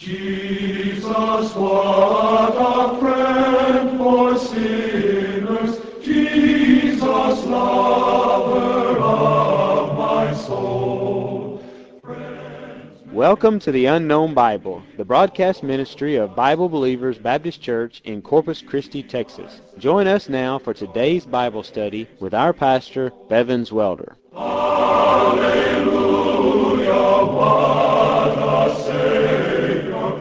Jesus, what a friend for sinners, Jesus, lover of my soul. Welcome to the Unknown Bible, the broadcast ministry of Bible Believers Baptist Church in Corpus Christi, Texas. Join us now for today's Bible study with our pastor, Bevins Welder. Hallelujah, what a Savior.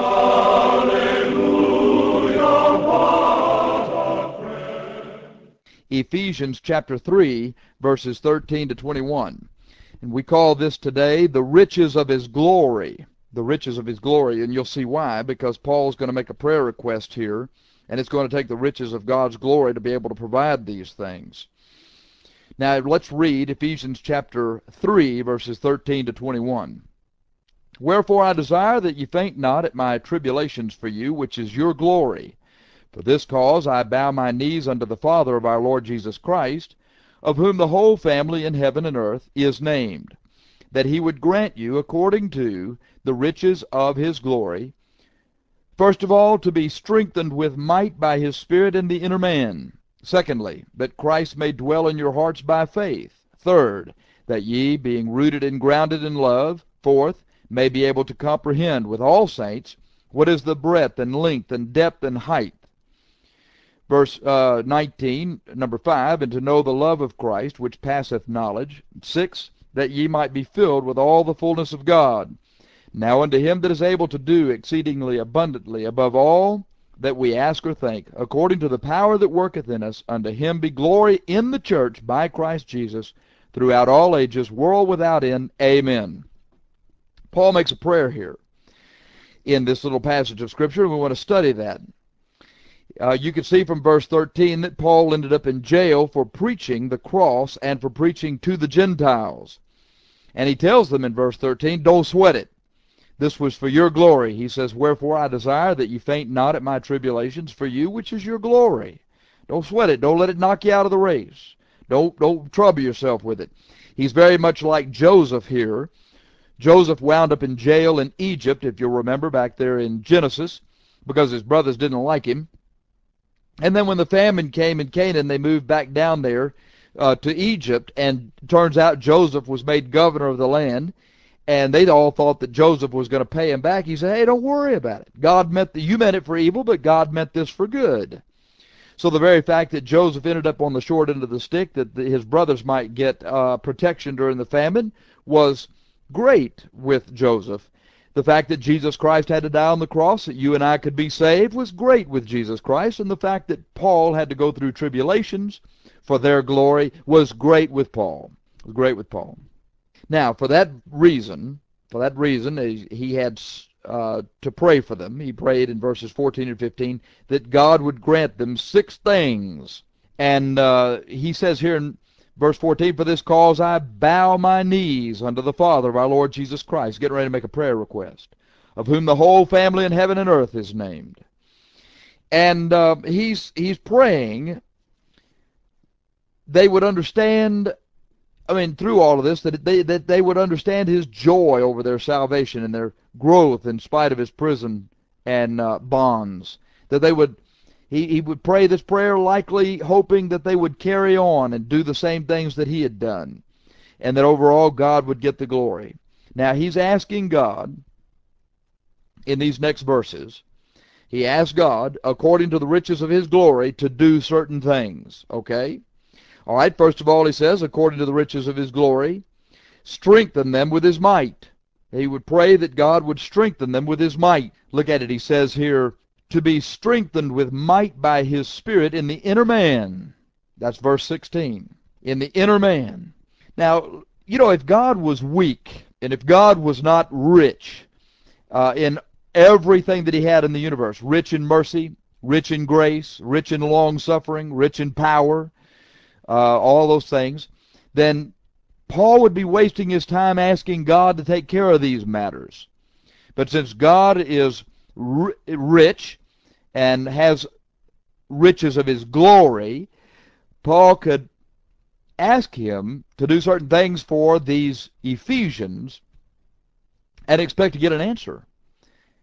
Hallelujah, what a friend. Ephesians chapter 3, verses 13 to 21. And we call this today the riches of his glory. The riches of his glory. And you'll see why, because Paul's going to make a prayer request here, and it's going to take the riches of God's glory to be able to provide these things. Now let's read Ephesians chapter 3, verses 13 to 21. Wherefore I desire that ye faint not at my tribulations for you, which is your glory. For this cause I bow my knees unto the Father of our Lord Jesus Christ, of whom the whole family in heaven and earth is named, that he would grant you, according to the riches of his glory, first of all, to be strengthened with might by his Spirit in the inner man. Secondly, that Christ may dwell in your hearts by faith. Third, that ye, being rooted and grounded in love. Fourth, may be able to comprehend with all saints what is the breadth and length and depth and height. Verse 19, number 5, and to know the love of Christ, which passeth knowledge. 6, that ye might be filled with all the fullness of God. Now unto him that is able to do exceedingly abundantly above all that we ask or think, according to the power that worketh in us, unto him be glory in the church by Christ Jesus, throughout all ages, world without end. Amen. Paul makes a prayer here in this little passage of Scripture, and we want to study that. You can see from verse 13 that Paul ended up in jail for preaching the cross and for preaching to the Gentiles. And he tells them in verse 13, don't sweat it. This was for your glory. He says, wherefore I desire that ye faint not at my tribulations for you, which is your glory. Don't sweat it. Don't let it knock you out of the race. Don't trouble yourself with it. He's very much like Joseph here. Joseph wound up in jail in Egypt, if you'll remember, back there in Genesis, because his brothers didn't like him. And then when the famine came in Canaan, they moved back down there to Egypt, and turns out Joseph was made governor of the land, and they all thought that Joseph was going to pay him back. He said, hey, don't worry about it. You meant it for evil, but God meant this for good. So the very fact that Joseph ended up on the short end of the stick, that his brothers might get protection during the famine, was great with Joseph. The fact that Jesus Christ had to die on the cross that you and I could be saved was great with Jesus Christ. And the fact that Paul had to go through tribulations for their glory was great with Paul. It was great with Paul. Now, for that reason, he had to pray for them. He prayed in verses 14 and 15 that God would grant them 6 things. And he says here in verse 14, for this cause I bow my knees unto the Father of our Lord Jesus Christ. Getting ready to make a prayer request. Of whom the whole family in heaven and earth is named. And he's praying they would understand, through all of this, that they would understand his joy over their salvation and their growth in spite of his prison and bonds. That they would, he would pray this prayer likely hoping that they would carry on and do the same things that he had done. And that overall God would get the glory. Now he's asking God, in these next verses, he asks God, according to the riches of his glory, to do certain things. Okay? All right, first of all, he says, according to the riches of his glory, strengthen them with his might. He would pray that God would strengthen them with his might. Look at it. He says here, to be strengthened with might by his Spirit in the inner man. That's verse 16. In the inner man. Now, if God was weak, and if God was not rich in everything that he had in the universe, rich in mercy, rich in grace, rich in long-suffering, rich in power, all those things, then Paul would be wasting his time asking God to take care of these matters. But since God is rich and has riches of his glory, Paul could ask him to do certain things for these Ephesians and expect to get an answer.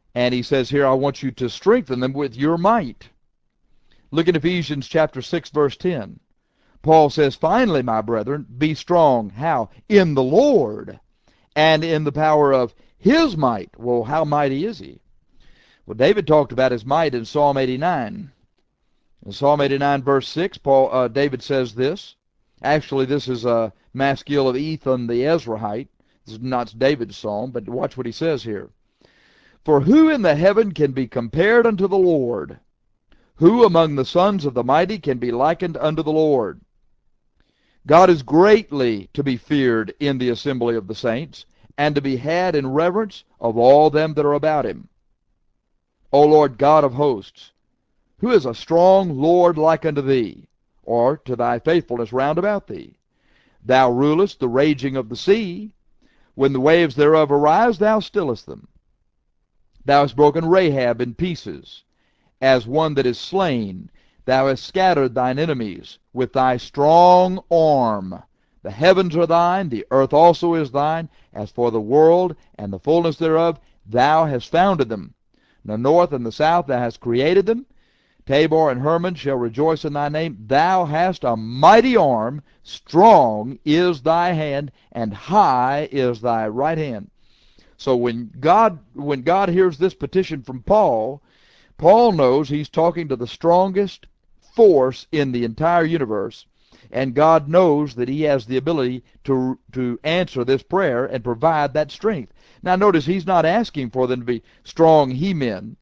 And he says here, I want you to strengthen them with your might. Look at Ephesians chapter 6, verse 10. Paul says, finally, my brethren, be strong. How? In the Lord and in the power of his might. Well, how mighty is he? Well, David talked about his might in Psalm 89. In Psalm 89, verse 6, David says this. Actually, this is a maskil of Ethan the Ezrahite. This is not David's psalm, but watch what he says here. For who in the heaven can be compared unto the Lord? Who among the sons of the mighty can be likened unto the Lord? God is greatly to be feared in the assembly of the saints, and to be had in reverence of all them that are about him. O Lord God of hosts, who is a strong Lord like unto thee, or to thy faithfulness round about thee? Thou rulest the raging of the sea. When the waves thereof arise, thou stillest them. Thou hast broken Rahab in pieces, as one that is slain. Thou hast scattered thine enemies with thy strong arm. The heavens are thine, the earth also is thine. As for the world and the fullness thereof, thou hast founded them. The north and the south thou hast created them. Tabor and Hermon shall rejoice in thy name. Thou hast a mighty arm, strong is thy hand, and high is thy right hand. So when God hears this petition from Paul, Paul knows he's talking to the strongest force in the entire universe, and God knows that he has the ability to answer this prayer and provide that strength. Now notice he's not asking for them to be strong he-men,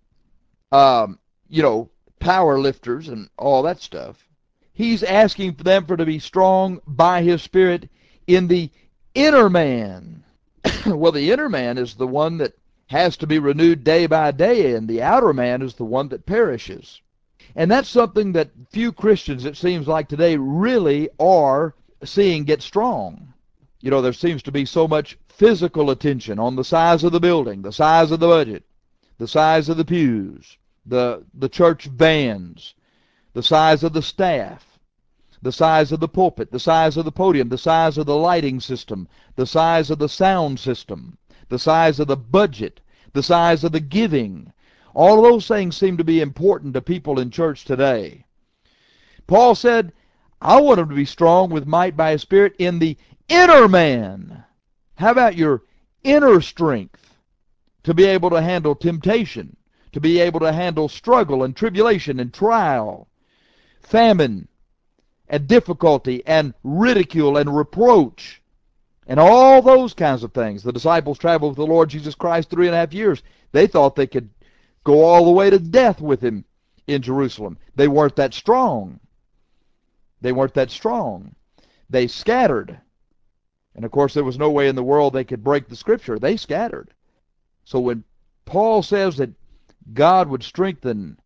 power lifters and all that stuff. He's asking for them to be strong by his Spirit in the inner man. Well, the inner man is the one that has to be renewed day by day, and the outer man is the one that perishes. And that's something that few Christians, it seems like today, really are seeing get strong. There seems to be so much physical attention on the size of the building, the size of the budget, the size of the pews, the church vans, the size of the staff, the size of the pulpit, the size of the podium, the size of the lighting system, the size of the sound system, the size of the budget, the size of the giving. All of those things seem to be important to people in church today. Paul said, I want them to be strong with might by his Spirit in the inner man. How about your inner strength to be able to handle temptation, to be able to handle struggle and tribulation and trial, famine, and difficulty, and ridicule, and reproach, and all those kinds of things. The disciples traveled with the Lord Jesus Christ 3.5 years. They thought they could go all the way to death with him in Jerusalem. They weren't that strong. They weren't that strong. They scattered. And of course, there was no way in the world they could break the Scripture. They scattered. So when Paul says that God would strengthen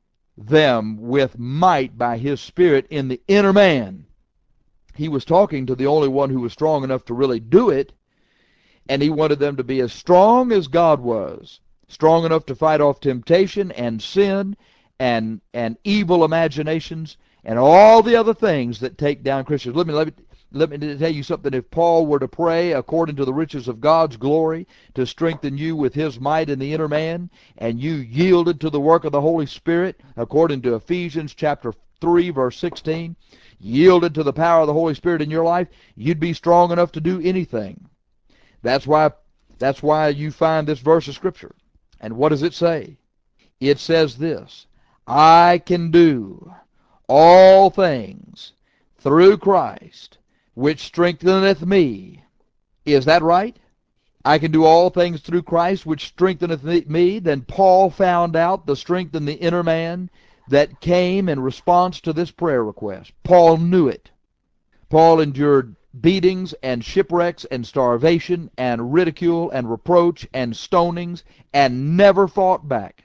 them with might by his Spirit in the inner man, he was talking to the only one who was strong enough to really do it, and he wanted them to be as strong as God was, strong enough to fight off temptation and sin and evil imaginations and all the other things that take down Christians. Let me tell you something. If Paul were to pray according to the riches of God's glory to strengthen you with his might in the inner man, and you yielded to the work of the Holy Spirit according to Ephesians chapter 3, verse 16, yielded to the power of the Holy Spirit in your life, you'd be strong enough to do anything. That's why you find this verse of Scripture. And what does it say? It says this, I can do all things through Christ, which strengtheneth me. Is that right? I can do all things through Christ, which strengtheneth me. Then Paul found out the strength in the inner man that came in response to this prayer request. Paul knew it. Paul endured beatings and shipwrecks and starvation and ridicule and reproach and stonings and never fought back.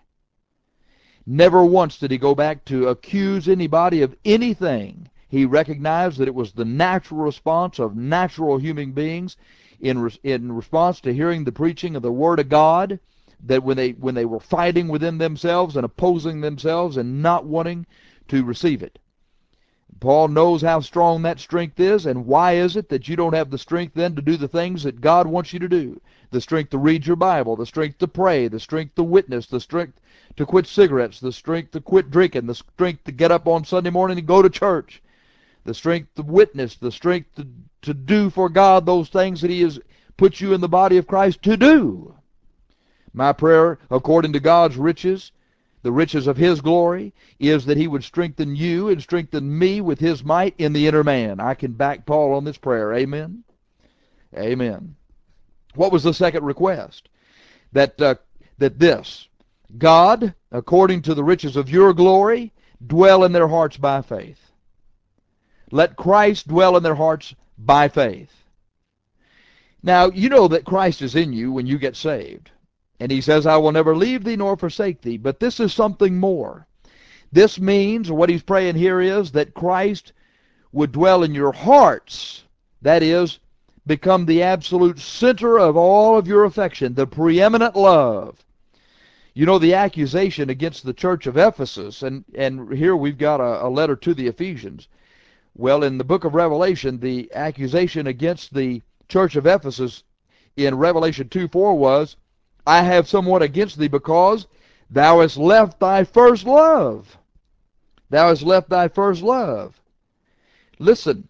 Never once did he go back to accuse anybody of anything. He recognized that it was the natural response of natural human beings in response to hearing the preaching of the Word of God, that when they were fighting within themselves and opposing themselves and not wanting to receive it. Paul knows how strong that strength is, and why is it that you don't have the strength then to do the things that God wants you to do? The strength to read your Bible, the strength to pray, the strength to witness, the strength to quit cigarettes, the strength to quit drinking, the strength to get up on Sunday morning and go to church, the strength to witness, the strength to do for God those things that He has put you in the body of Christ to do. My prayer, according to God's riches, the riches of His glory, is that He would strengthen you and strengthen me with His might in the inner man. I can back Paul on this prayer. Amen? Amen. What was the second request? That this, God, according to the riches of your glory, dwell in their hearts by faith. Let Christ dwell in their hearts by faith. Now, you know that Christ is in you when you get saved. And He says, I will never leave thee nor forsake thee. But this is something more. This means, what He's praying here is, that Christ would dwell in your hearts. That is, become the absolute center of all of your affection, the preeminent love. You know, the accusation against the church of Ephesus, and here we've got a letter to the Ephesians. Well, in the book of Revelation, the accusation against the church of Ephesus in Revelation 2:4 was, I have somewhat against thee because thou hast left thy first love. Thou hast left thy first love. Listen,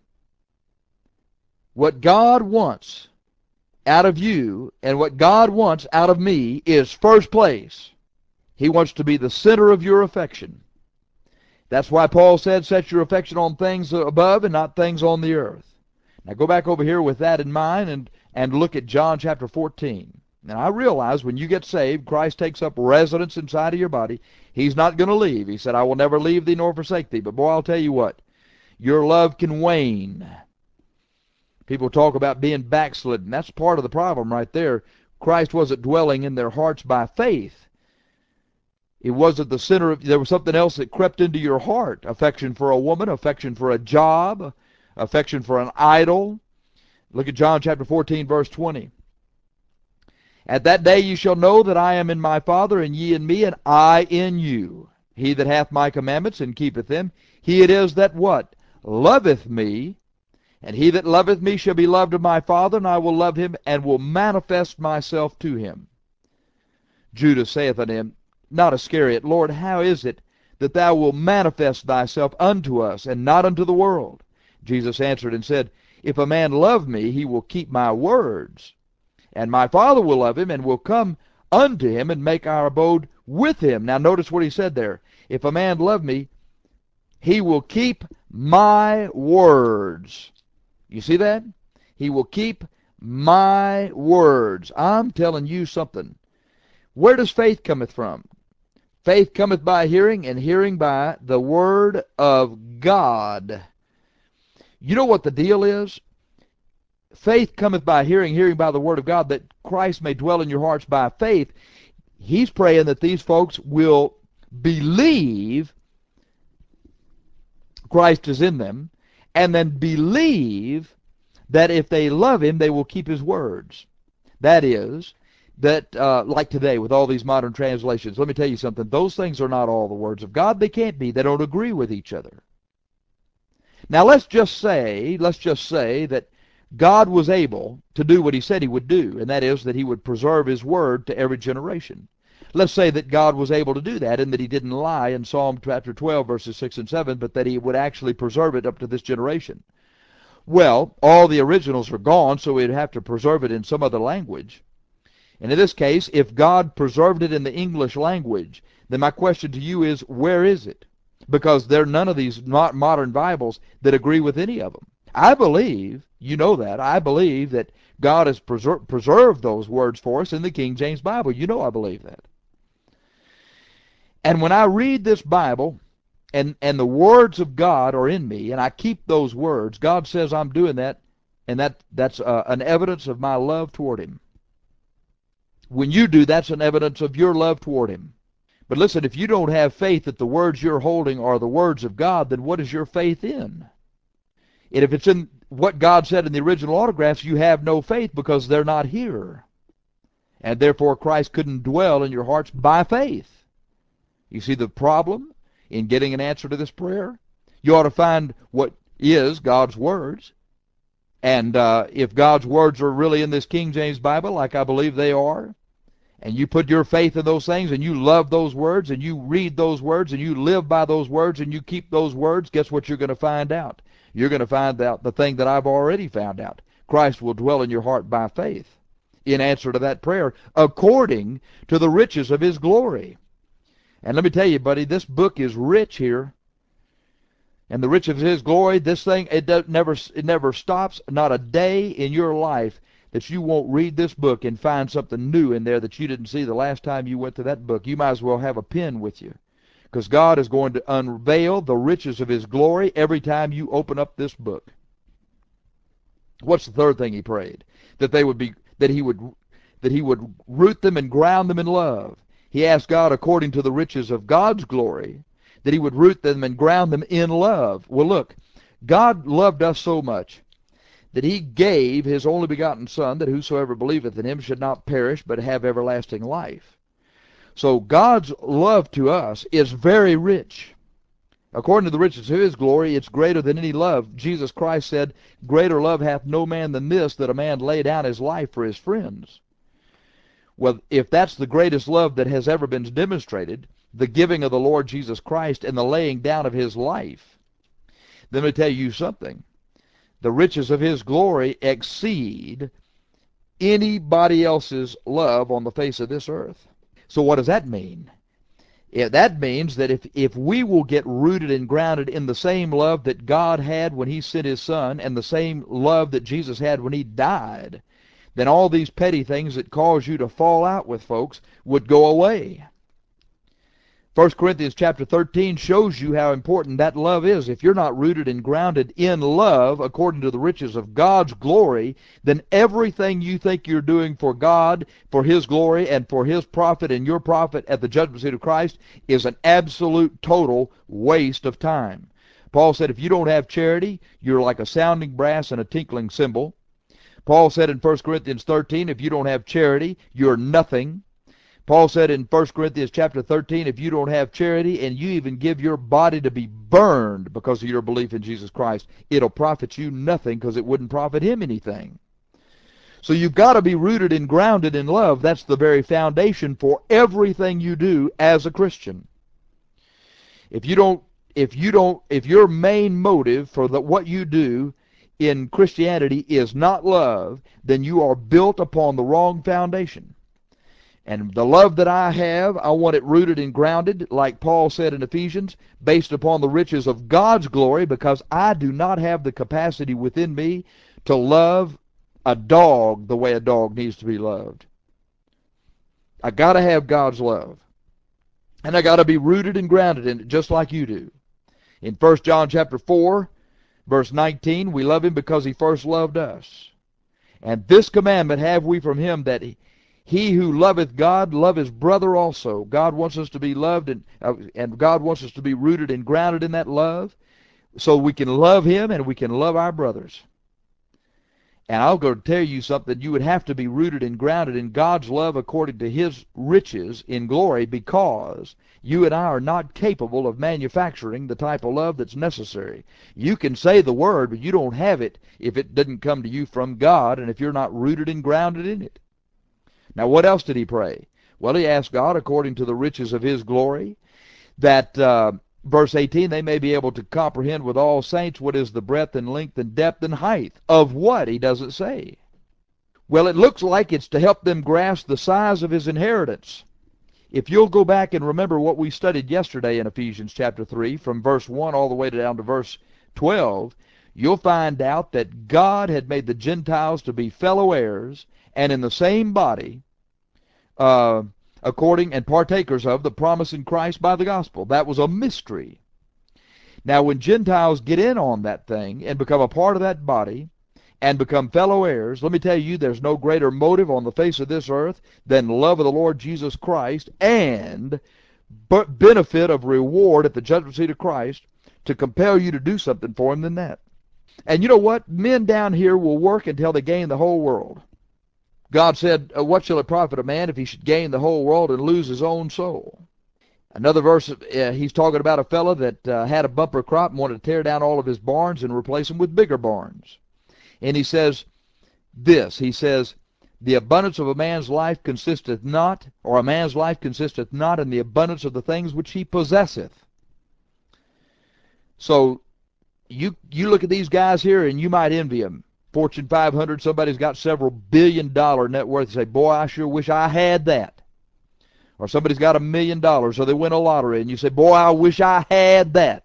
what God wants out of you and what God wants out of me is first place. He wants to be the center of your affection. That's why Paul said, set your affection on things above and not things on the earth. Now go back over here with that in mind and look at John chapter 14. Now I realize when you get saved, Christ takes up residence inside of your body. He's not going to leave. He said, I will never leave thee nor forsake thee. But boy, I'll tell you what, your love can wane. People talk about being backslidden. That's part of the problem right there. Christ wasn't dwelling in their hearts by faith. It wasn't the center of, there was something else that crept into your heart. Affection for a woman, affection for a job, affection for an idol. Look at John chapter 14, verse 20. At that day you shall know that I am in my Father, and ye in me, and I in you. He that hath my commandments and keepeth them, he it is that what? Loveth me. And he that loveth me shall be loved of my Father, and I will love him, and will manifest myself to him. Judas saith unto him, not Iscariot, Lord, how is it that thou wilt manifest thyself unto us, and not unto the world? Jesus answered and said, if a man love me, he will keep my words. And my Father will love him, and will come unto him, and make our abode with him. Now notice what he said there. If a man love me, he will keep my words. You see that? He will keep my words. I'm telling you something. Where does faith cometh from? Faith cometh by hearing, and hearing by the word of God. You know what the deal is? Faith cometh by hearing, hearing by the word of God, that Christ may dwell in your hearts by faith. He's praying that these folks will believe Christ is in them, and then believe that if they love Him, they will keep His words. That is, that like today with all these modern translations, let me tell you something, those things are not all the words of God. They can't be. They don't agree with each other. Now let's just say that God was able to do what He said He would do, and that is that He would preserve His word to every generation. Let's say that God was able to do that and that He didn't lie in Psalm chapter 12, verses 6 and 7, but that He would actually preserve it up to this generation. Well, all the originals are gone, so we'd have to preserve it in some other language. And in this case, if God preserved it in the English language, then my question to you is, where is it? Because there are none of these modern Bibles that agree with any of them. I believe, you know that, I believe that God has preserved those words for us in the King James Bible. You know I believe that. And when I read this Bible, and the words of God are in me, and I keep those words, God says I'm doing that, and that's an evidence of my love toward Him. When you do, that's an evidence of your love toward Him. But listen, if you don't have faith that the words you're holding are the words of God, then what is your faith in? And if it's in what God said in the original autographs, you have no faith because they're not here. And therefore Christ couldn't dwell in your hearts by faith. You see the problem in getting an answer to this prayer? You ought to find what is God's words. And if God's words are really in this King James Bible, like I believe they are, and you put your faith in those things, and you love those words, and you read those words, and you live by those words, and you keep those words, guess what you're going to find out? You're going to find out the thing that I've already found out. Christ will dwell in your heart by faith in answer to that prayer, according to the riches of his glory. And let me tell you, buddy, this book is rich here. And the riches of his glory, this thing, it never stops, not a day in your life that you won't read this book and find something new in there that you didn't see the last time you went to that book. You might as well have a pen with you, because God is going to unveil the riches of his glory every time you open up this book. What's the third thing he prayed? That he would root them and ground them in love. He asked God, according to the riches of God's glory, that he would root them and ground them in love. Well, look, God loved us so much that he gave his only begotten Son, that whosoever believeth in him should not perish, but have everlasting life. So God's love to us is very rich. According to the riches of his glory, it's greater than any love. Jesus Christ said, greater love hath no man than this, that a man lay down his life for his friends. Well, if that's the greatest love that has ever been demonstrated, the giving of the Lord Jesus Christ and the laying down of his life, then let me tell you something. The riches of his glory exceed anybody else's love on the face of this earth. So what does that mean? That means that if we will get rooted and grounded in the same love that God had when he sent his Son, and the same love that Jesus had when he died, then all these petty things that cause you to fall out with folks would go away. 1 Corinthians chapter 13 shows you how important that love is. If you're not rooted and grounded in love according to the riches of God's glory, then everything you think you're doing for God, for his glory, and for his profit and your profit at the judgment seat of Christ is an absolute total waste of time. Paul said if you don't have charity, you're like a sounding brass and a tinkling cymbal. Paul said in 1 Corinthians 13, if you don't have charity, you're nothing. Paul said in 1 Corinthians chapter 13, if you don't have charity and you even give your body to be burned because of your belief in Jesus Christ, it'll profit you nothing, because it wouldn't profit him anything. So you've got to be rooted and grounded in love. That's the very foundation for everything you do as a Christian. If your main motive for what you do in Christianity is not love, then you are built upon the wrong foundation. And the love that I have, I want it rooted and grounded, like Paul said in Ephesians, based upon the riches of God's glory, because I do not have the capacity within me to love a dog the way a dog needs to be loved. I got to have God's love. And I got to be rooted and grounded in it just like you do. In 1 John chapter 4, verse 19, we love him because he first loved us. And this commandment have we from him, that he who loveth God, love his brother also. God wants us to be loved, and God wants us to be rooted and grounded in that love, so we can love him and we can love our brothers. And I'll go tell you something. You would have to be rooted and grounded in God's love according to his riches in glory, because you and I are not capable of manufacturing the type of love that's necessary. You can say the word, but you don't have it if it didn't come to you from God, and if you're not rooted and grounded in it. Now, what else did he pray? Well, he asked God, according to the riches of his glory, that, verse 18, they may be able to comprehend with all saints what is the breadth and length and depth and height. Of what? He doesn't say. Well, it looks like it's to help them grasp the size of his inheritance. If you'll go back and remember what we studied yesterday in Ephesians chapter 3, from verse 1 all the way down to verse 12, you'll find out that God had made the Gentiles to be fellow heirs and in the same body, according and partakers of the promise in Christ by the gospel. That was a mystery. Now, when Gentiles get in on that thing and become a part of that body and become fellow heirs, let me tell you, there's no greater motive on the face of this earth than love of the Lord Jesus Christ and benefit of reward at the judgment seat of Christ to compel you to do something for him than that. And you know what? Men down here will work until they gain the whole world. God said, what shall it profit a man if he should gain the whole world and lose his own soul? Another verse, he's talking about a fellow that had a bumper crop and wanted to tear down all of his barns and replace them with bigger barns. And he says this, he says, the abundance of a man's life consisteth not, or a man's life consisteth not in the abundance of the things which he possesseth. So you look at these guys here and you might envy them. Fortune 500, somebody's got several $billion net worth. You say, boy, I sure wish I had that. Or somebody's got $1 million, or they win a lottery, and you say, boy, I wish I had that.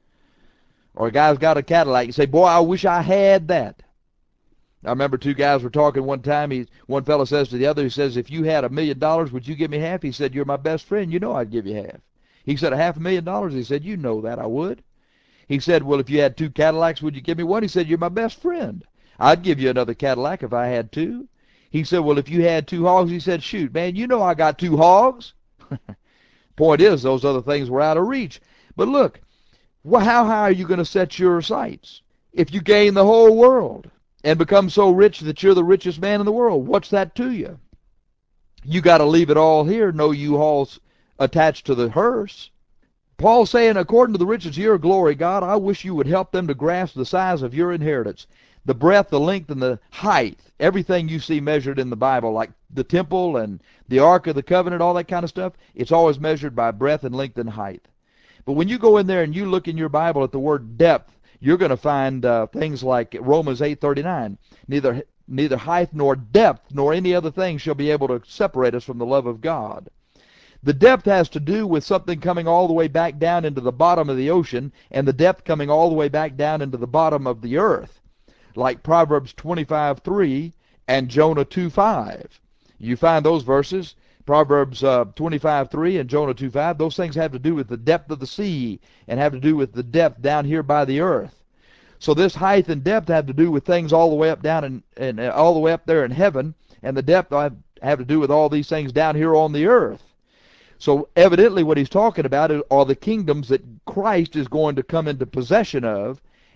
Or a guy's got a Cadillac, you say, boy, I wish I had that. I remember two guys were talking one time. One fellow says to the other, he says, if you had $1 million, would you give me half? He said, you're my best friend. You know I'd give you half. He said, $500,000? He said, you know that I would. He said, well, if you had 2 Cadillacs, would you give me one? He said, you're my best friend. I'd give you another Cadillac if I had 2. He said, well, if you had 2 hogs, he said, shoot, man, you know I got 2 hogs. Point is, those other things were out of reach. But look, how high are you going to set your sights? If you gain the whole world and become so rich that you're the richest man in the world, what's that to you? You got to leave it all here, no U-Hauls attached to the hearse. Paul's saying, according to the riches of your glory, God, I wish you would help them to grasp the size of your inheritance. The breadth, the length, and the height, everything you see measured in the Bible, like the temple and the Ark of the Covenant, all that kind of stuff, it's always measured by breadth and length and height. But when you go in there and you look in your Bible at the word depth, you're going to find things like Romans 8:39. Neither height nor depth nor any other thing shall be able to separate us from the love of God. The depth has to do with something coming all the way back down into the bottom of the ocean, and the depth coming all the way back down into the bottom of the earth, like Proverbs 25:3 and Jonah 2:5. You find those verses, Proverbs 25:3 and Jonah 2:5. Those things have to do with the depth of the sea and have to do with the depth down here by the earth. So this height and depth have to do with things all the way up down and all the way up there in heaven, and the depth have to do with all these things down here on the earth. So evidently what he's talking about are the kingdoms that Christ is going to come into possession of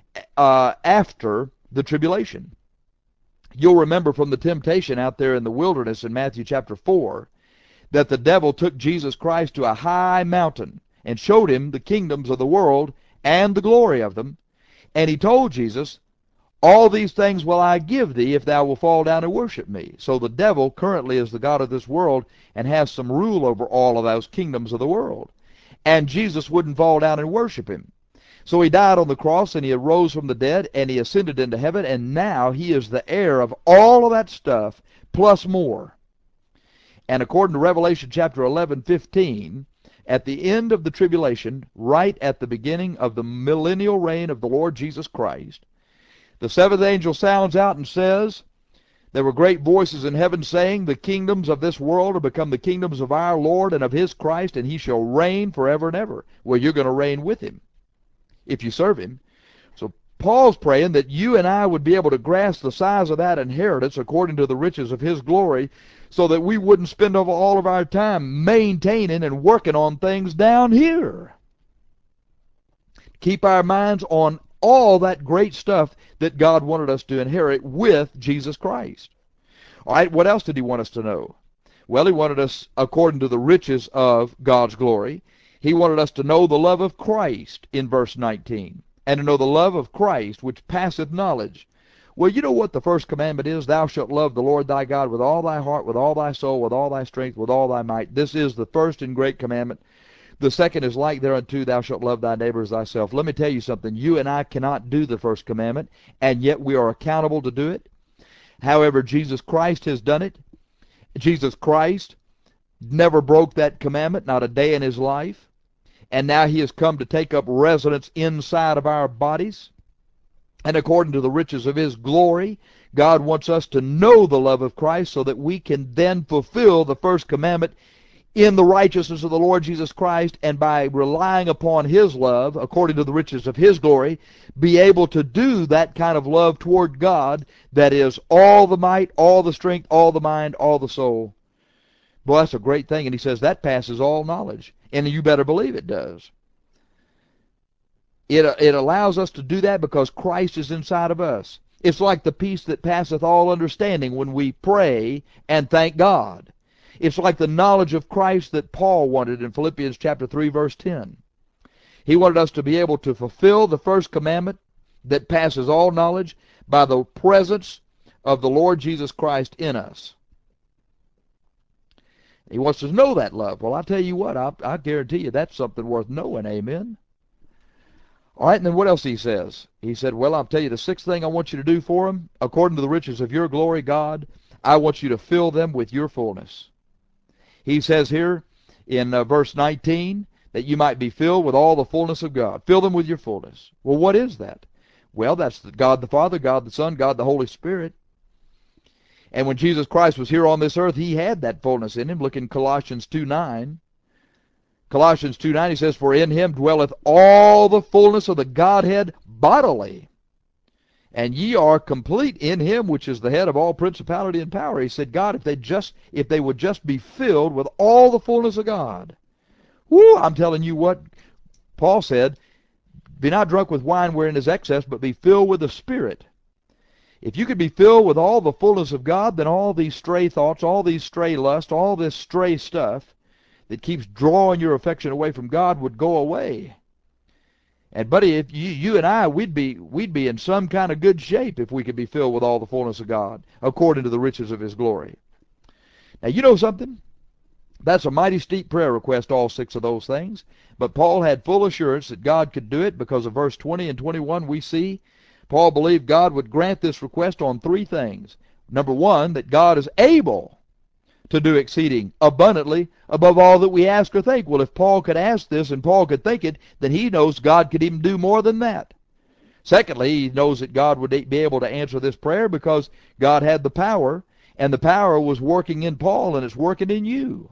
after the tribulation. You'll remember from the temptation out there in the wilderness in Matthew chapter 4 that the devil took Jesus Christ to a high mountain and showed him the kingdoms of the world and the glory of them. And he told Jesus, all these things will I give thee if thou wilt fall down and worship me. So the devil currently is the god of this world and has some rule over all of those kingdoms of the world. And Jesus wouldn't fall down and worship him. So he died on the cross and he arose from the dead and he ascended into heaven, and now he is the heir of all of that stuff plus more. And according to Revelation chapter 11:15, at the end of the tribulation, right at the beginning of the millennial reign of the Lord Jesus Christ, the 7th angel sounds out and says, there were great voices in heaven saying, the kingdoms of this world are become the kingdoms of our Lord and of his Christ, and he shall reign forever and ever. Well, you're going to reign with him if you serve him. So Paul's praying that you and I would be able to grasp the size of that inheritance according to the riches of his glory, so that we wouldn't spend all of our time maintaining and working on things down here. Keep our minds on all that great stuff that God wanted us to inherit with Jesus Christ. All right, what else did he want us to know? Well, he wanted us, according to the riches of God's glory, he wanted us to know the love of Christ in verse 19, and to know the love of Christ which passeth knowledge. Well, you know what the first commandment is? Thou shalt love the Lord thy God with all thy heart, with all thy soul, with all thy strength, with all thy might. This is the first and great commandment. The second is like thereunto, thou shalt love thy neighbor as thyself. Let me tell you something. You and I cannot do the first commandment, and yet we are accountable to do it. However, Jesus Christ has done it. Jesus Christ never broke that commandment, not a day in his life. And now he has come to take up residence inside of our bodies. And according to the riches of his glory, God wants us to know the love of Christ so that we can then fulfill the first commandment in the righteousness of the Lord Jesus Christ, and by relying upon his love, according to the riches of his glory, be able to do that kind of love toward God that is all the might, all the strength, all the mind, all the soul. Boy, that's a great thing. And he says that passes all knowledge. And you better believe it does. It allows us to do that because Christ is inside of us. It's like the peace that passeth all understanding when we pray and thank God. It's like the knowledge of Christ that Paul wanted in Philippians chapter 3, verse 10. He wanted us to be able to fulfill the first commandment that passes all knowledge by the presence of the Lord Jesus Christ in us. He wants us to know that love. Well, I tell you what, I guarantee you that's something worth knowing, amen? All right, and then what else he says? He said, well, I'll tell you the sixth thing I want you to do for them. According to the riches of your glory, God, I want you to fill them with your fullness. He says here in verse 19 that you might be filled with all the fullness of God. Fill them with your fullness. Well, what is that? Well, that's God the Father, God the Son, God the Holy Spirit. And when Jesus Christ was here on this earth, he had that fullness in him. Look in Colossians 2:9. Colossians 2:9, he says, for in him dwelleth all the fullness of the Godhead bodily. And ye are complete in him, which is the head of all principality and power. He said, God, if they would just be filled with all the fullness of God. Whoo, I'm telling you what Paul said, be not drunk with wine wherein is excess, but be filled with the Spirit. If you could be filled with all the fullness of God, then all these stray thoughts, all these stray lusts, all this stray stuff that keeps drawing your affection away from God would go away. And buddy, if you and I, we'd be in some kind of good shape if we could be filled with all the fullness of God, according to the riches of his glory. Now, you know something? That's a mighty steep prayer request, all six of those things. But Paul had full assurance that God could do it because of verse 20 and 21 we see. Paul believed God would grant this request on three things. Number one, that God is able to do exceeding abundantly above all that we ask or think. Well, if Paul could ask this and Paul could think it, then he knows God could even do more than that. Secondly, he knows that God would be able to answer this prayer because God had the power, and the power was working in Paul, and it's working in you.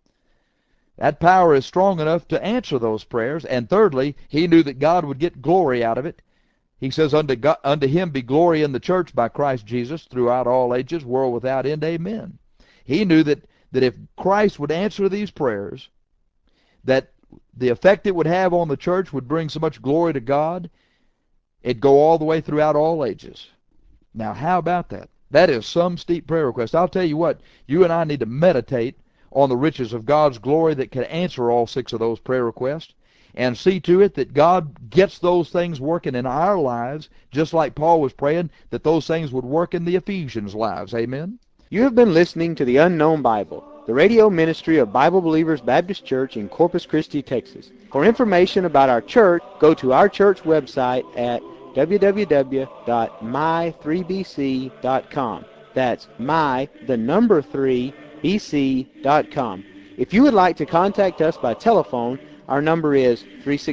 That power is strong enough to answer those prayers. And thirdly, he knew that God would get glory out of it. He says, unto him be glory in the church by Christ Jesus throughout all ages, world without end. Amen. He knew that if Christ would answer these prayers, that the effect it would have on the church would bring so much glory to God, it'd go all the way throughout all ages. Now, how about that? That is some steep prayer request. I'll tell you what, you and I need to meditate on the riches of God's glory that can answer all six of those prayer requests, and see to it that God gets those things working in our lives, just like Paul was praying that those things would work in the Ephesians' lives. Amen? You have been listening to the Unknown Bible, the radio ministry of Bible Believers Baptist Church in Corpus Christi, Texas. For information about our church, go to our church website at www.my3bc.com. That's my3bc.com. If you would like to contact us by telephone, our number is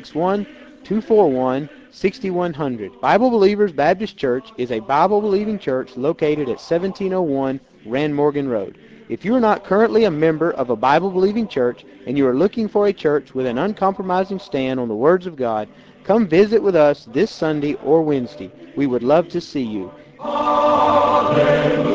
361-241-6100. Bible Believers Baptist Church is a Bible-believing church located at 1701 Rand Morgan Road. If you are not currently a member of a Bible-believing church and you are looking for a church with an uncompromising stand on the words of God, come visit with us this Sunday or Wednesday. We would love to see you. Hallelujah.